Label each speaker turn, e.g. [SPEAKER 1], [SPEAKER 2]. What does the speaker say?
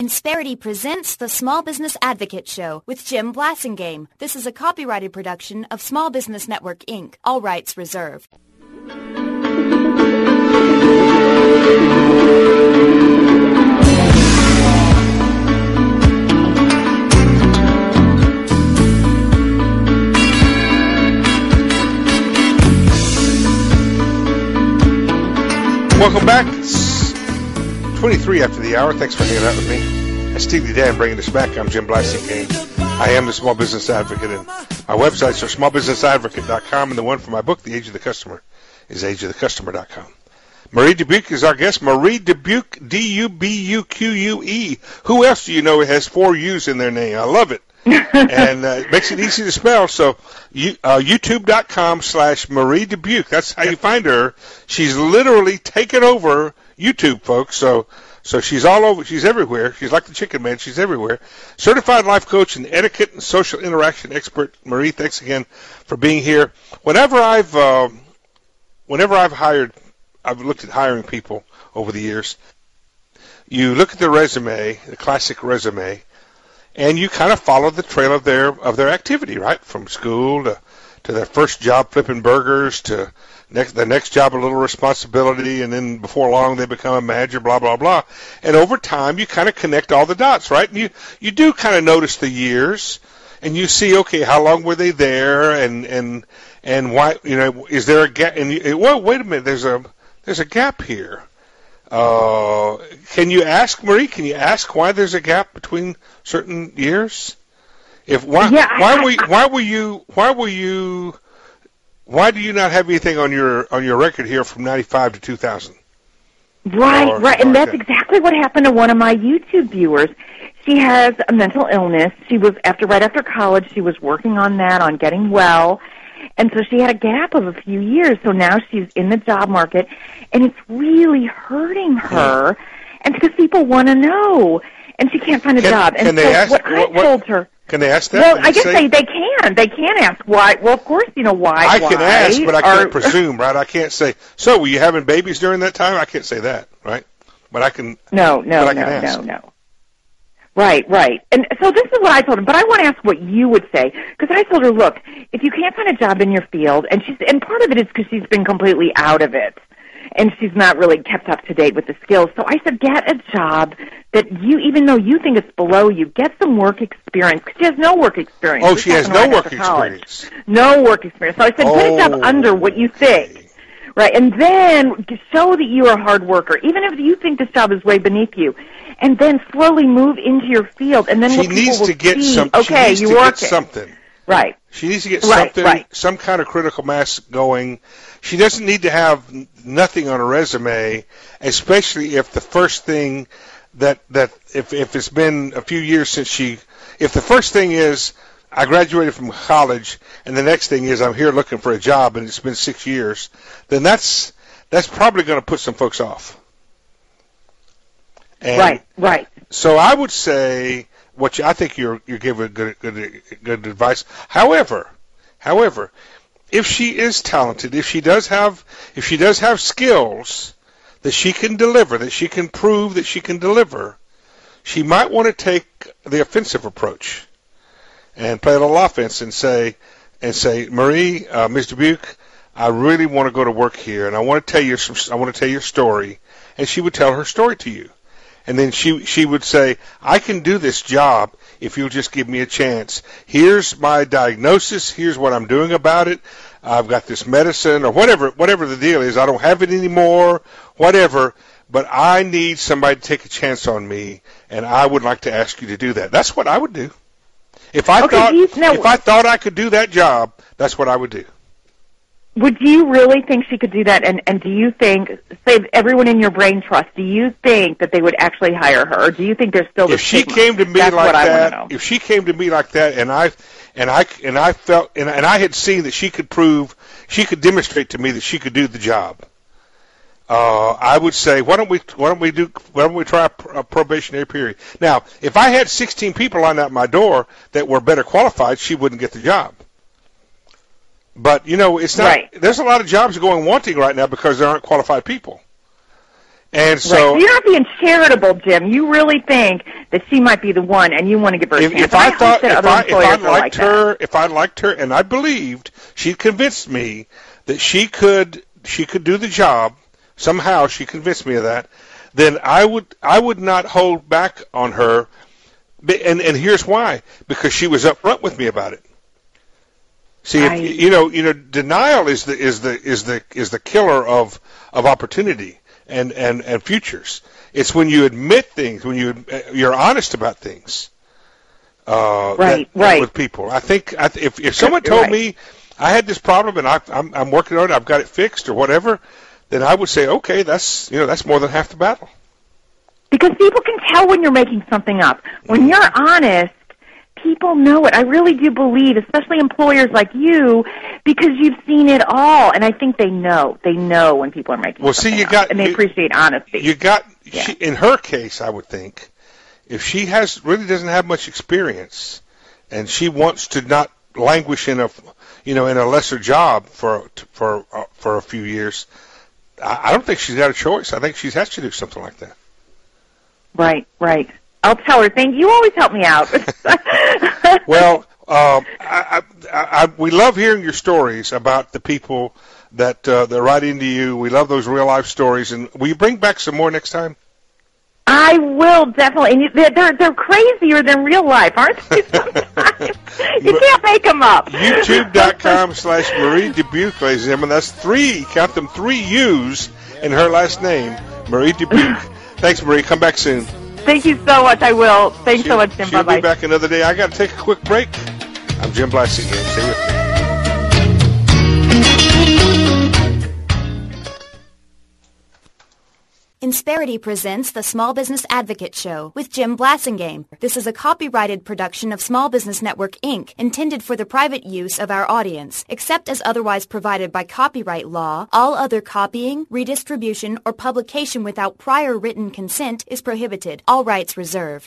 [SPEAKER 1] Insperity presents the Small Business Advocate Show with Jim Blasingame. This is a copyrighted production of Small Business Network, Inc., all rights reserved.
[SPEAKER 2] Welcome back. It's 23 after the hour. Thanks for hanging out with me. That's Steely Dan bringing us back. I'm Jim Blasingame. I am the Small Business Advocate, and my websites are smallbusinessadvocate.com, and the one for my book, The Age of the Customer, is ageofthecustomer.com. Marie Dubuque is our guest. Marie Dubuque, D-U-B-U-Q-U-E. Who else do you know has 4 U's in their name? I love it. And it makes it easy to spell. So youtube.com/Marie Dubuque. That's how you find her. She's literally taken over YouTube, folks. So she's all over. She's everywhere. She's like the Chicken Man. She's everywhere. Certified life coach and etiquette and social interaction expert. Marie, thanks again for being here. Whenever I've looked at hiring people over the years, you look at the resume, the classic resume, and you kind of follow the trail of their activity, right? From school to their first job flipping burgers to the next job a little responsibility, and then before long they become a manager, blah, blah, blah. And over time you kind of connect all the dots, right? And you do kind of notice the years, and you see, okay, how long were they there, and why, is there a gap? And well, wait a minute, there's a gap here. Can you ask, Marie? Can you ask why there's a gap between certain years? Why do you not have anything on your record here from 95 to 2000?
[SPEAKER 3] Right, and that's exactly what happened to one of my YouTube viewers. She has a mental illness. She was right after college. She was working on that, on getting well. And so she had a gap of a few years, so now she's in the job market, and it's really hurting her, and because people want to know, and she can't find a job. And
[SPEAKER 2] can they ask,
[SPEAKER 3] I told her...
[SPEAKER 2] Can they ask that?
[SPEAKER 3] Well, I guess they can. They can ask why. Well, of course, why.
[SPEAKER 2] I can ask, but I can't presume, right? I can't say, so were you having babies during that time? I can't say that, right? But I can... No.
[SPEAKER 3] Right. And so this is what I told her, but I want to ask what you would say, because I told her, look, if you can't find a job in your field, and part of it is because she's been completely out of it, and she's not really kept up to date with the skills. So I said, get a job that even though you think it's below you, get some work experience, because she has no work experience.
[SPEAKER 2] Oh, she has no work experience.
[SPEAKER 3] No work experience. So I said, get a job under what you think. Right, and then show that you're a hard worker, even if you think this job is way beneath you, and then slowly move into your field, and then
[SPEAKER 2] she needs to get something.
[SPEAKER 3] Right.
[SPEAKER 2] She needs to get something, some kind of critical mass going. She doesn't need to have nothing on a resume, especially if the first thing if it's been a few years if the first thing is, I graduated from college, and the next thing is I'm here looking for a job, and it's been 6 years, then that's probably going to put some folks off. And
[SPEAKER 3] right.
[SPEAKER 2] So I would say I think you're giving good advice. However, if she is talented, if she does have skills that she can deliver, that she can prove that she can deliver, she might want to take the offensive approach and play a little offense and say, Marie, Ms. Dubuque, I really want to go to work here, and I want to tell you your story. And she would tell her story to you, and then she would say, I can do this job if you'll just give me a chance. Here's my diagnosis. Here's what I'm doing about it. I've got this medicine or whatever the deal is. I don't have it anymore. Whatever. But I need somebody to take a chance on me, and I would like to ask you to do that. That's what I would do. If I thought I could do that job, that's what I would do.
[SPEAKER 3] Would you really think she could do that? And do you think, say everyone in your brain trust, do you think that they would actually hire her? Or do you think there's still the stigma?
[SPEAKER 2] If she came to me like that, and I felt and I had seen that she could demonstrate to me that she could do the job, I would say, why don't we try a probationary period? Now, if I had 16 people lined out my door that were better qualified, she wouldn't get the job. But it's not. Right. There's a lot of jobs going wanting right now because there aren't qualified people. And so
[SPEAKER 3] you're not being charitable, Jim. You really think that she might be the one, and you want to give her a chance.
[SPEAKER 2] If I liked her, and I believed she'd convinced me that she could do the job. Somehow she convinced me of that. Then I would not hold back on her. And here's why: because she was upfront with me about it. See, denial is the killer of opportunity and futures. It's when you admit things, when you're honest about things. Right. With people, I think if someone told me I had this problem and I'm working on it, I've got it fixed or whatever, then I would say, okay, that's more than half the battle.
[SPEAKER 3] Because people can tell when you're making something up. When you're honest, people know it. I really do believe, especially employers like you, because you've seen it all, and I think they know. They know when people are making something up, and they appreciate honesty.
[SPEAKER 2] In her case, I would think, if she really doesn't have much experience, and she wants to not languish in a lesser job for a few years, I don't think she's got a choice. I think she has to do something like that.
[SPEAKER 3] Right. I'll tell her. Thank you. You always help me out.
[SPEAKER 2] Well, we love hearing your stories about the people that write into you. We love those real life stories. And will you bring back some more next time?
[SPEAKER 3] I will, definitely. And they're crazier than real life, aren't they? Sometimes you can't make them up.
[SPEAKER 2] YouTube.com/Marie Dubuque, ladies and gentlemen. That's 3 U's in her last name, Marie Dubuque. Thanks, Marie. Come back soon.
[SPEAKER 3] Thank you so much. I will. Thanks so much, Jim.
[SPEAKER 2] She'll
[SPEAKER 3] Bye-bye.
[SPEAKER 2] be back another day. I got to take a quick break. I'm Jim Blasingame. Stay with me.
[SPEAKER 1] Insperity presents the Small Business Advocate Show with Jim Blasingame. This is a copyrighted production of Small Business Network, Inc., intended for the private use of our audience. Except as otherwise provided by copyright law, all other copying, redistribution, or publication without prior written consent is prohibited. All rights reserved.